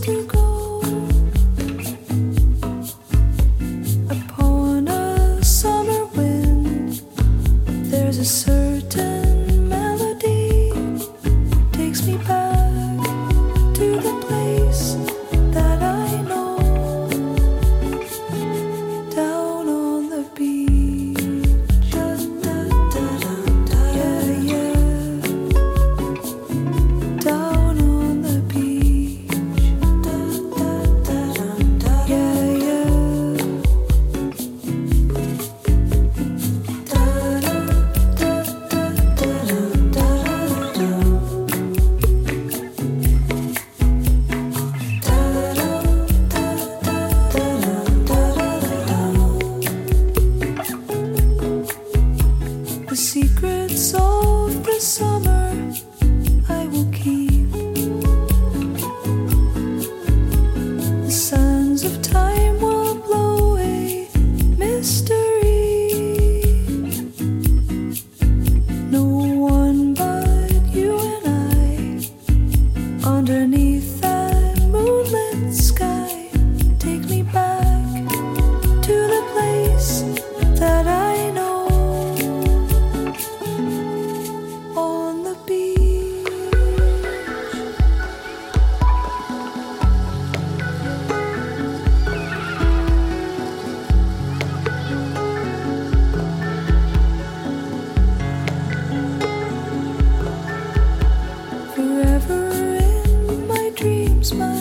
to go upon a summer wind. There's a certain melody takes me back to the place that I know, down on the beach. Yeah, yeah, down on the beach. Yeah, yeah. The secrets of the summer I will keep. The sands of time will blow away mystery. No one but you and I, underneath that moonlit sky, take me back to the place that I know, on the beach. Forever in my dreams, my